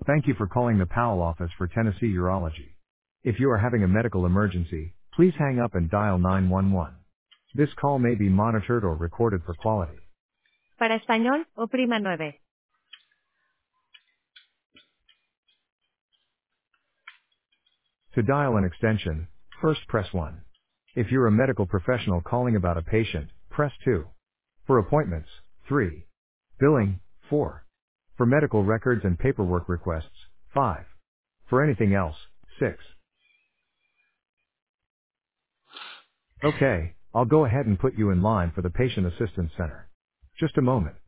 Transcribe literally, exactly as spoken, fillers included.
Thank you for calling the Powell office for Tennessee Urology. If you are having a medical emergency, please hang up and dial nine one one. This call may be monitored or recorded for quality. Para español, oprima nueve. To dial an extension, first press one. If you're a medical professional calling about a patient, press two. For appointments, three. Billing, four. For medical records and paperwork requests, five. For anything else, six. Okay, I'll go ahead and put you in line for the Patient Assistance Center. Just a moment.